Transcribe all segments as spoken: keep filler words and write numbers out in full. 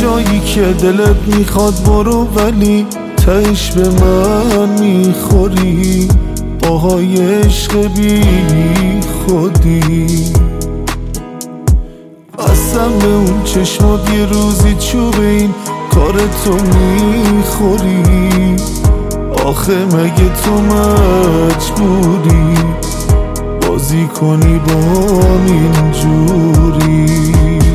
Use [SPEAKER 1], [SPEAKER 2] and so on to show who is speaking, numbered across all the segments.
[SPEAKER 1] جایی که دلت میخواد برو، ولی تهش به من میخوری. آهای عشق بی خودی، قسم به اون چشمات یه روزی چوب این کار تو میخوری. آخه مگه تو مجبوری بازی کنی با اینجوری؟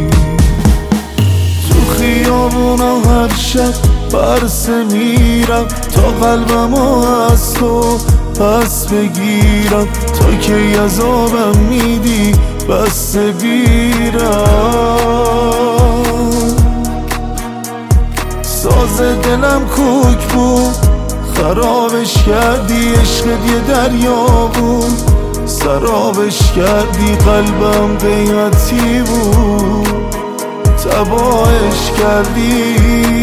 [SPEAKER 1] تو خیابونا هر شب برسه میرم تا قلبمو از تو پس بگیرم. تا که عذابم میدی بس بیرم. ساز دلم کوک بود خرابش کردی، عشقت یه دریا بود سرابش کردی. قلبم قیمتی بود تباهش کردی.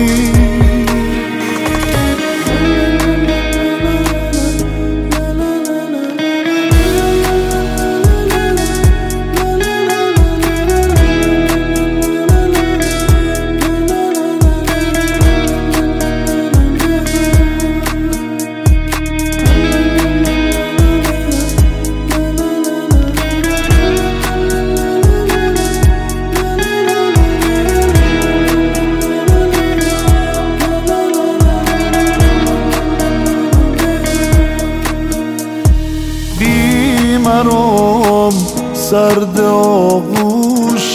[SPEAKER 1] مرام سرد آغوشت،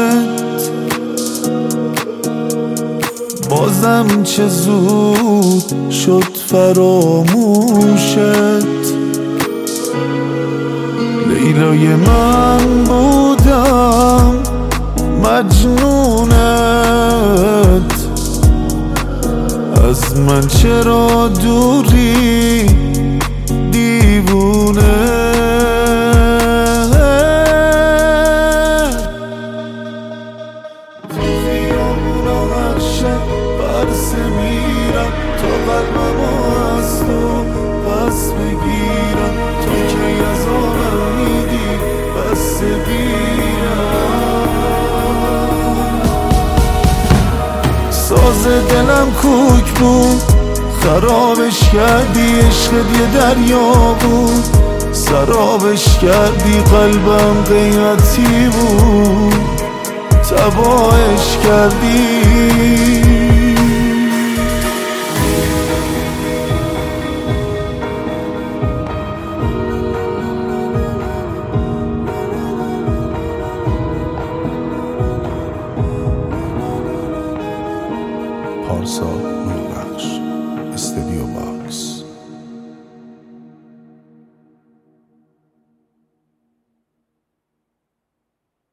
[SPEAKER 1] بازم چه زود شد فراموشت. لیلای من بودم مجنونت، از من چرا دوری دیوونه؟ برسه میرم تا قلبمو از تو پس بگیرم. تا که عذابم میدی بس بیرم. ساز دلم کوک بود خرابش کردی، عشقت یه دریا بود سرابش کردی. قلبم قیمتی بود تباهش کردی.
[SPEAKER 2] پارسا نوربخش، استودیو با